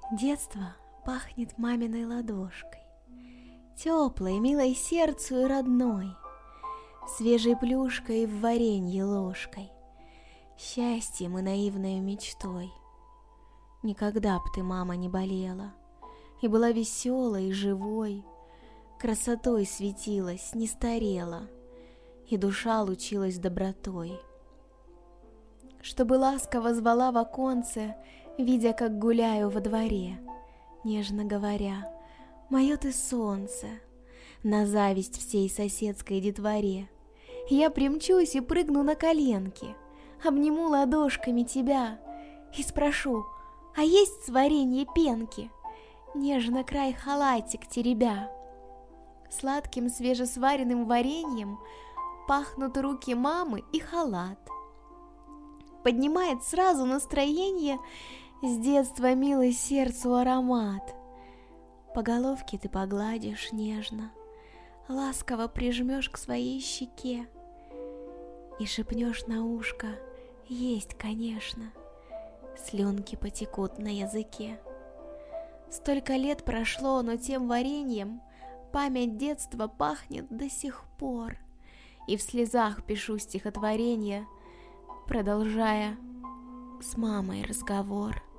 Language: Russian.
Детство пахнет маминой ладошкой, теплой, милой сердцу и родной, свежей плюшкой в варенье ложкой, счастьем и наивной мечтой. Никогда б ты, мама, не болела, и была веселой и живой, красотой светилась, не старела, и душа лучилась добротой. Чтобы ласково звала в оконце, видя, как гуляю во дворе, нежно говоря: «Мое ты солнце», на зависть всей соседской детворе. Я примчусь и прыгну на коленки, обниму ладошками тебя и спрошу: «А есть с варенья пенки?» Нежно край халатик теребя. Сладким свежесваренным вареньем пахнут руки мамы и халат. Поднимает сразу настроение с детства милый сердцу аромат. По головке ты погладишь нежно, ласково прижмешь к своей щеке и шепнешь на ушко: «Есть, конечно». Слюнки потекут на языке. Столько лет прошло, но тем вареньем память детства пахнет до сих пор. И в слезах пишу стихотворение, продолжая с мамой разговор.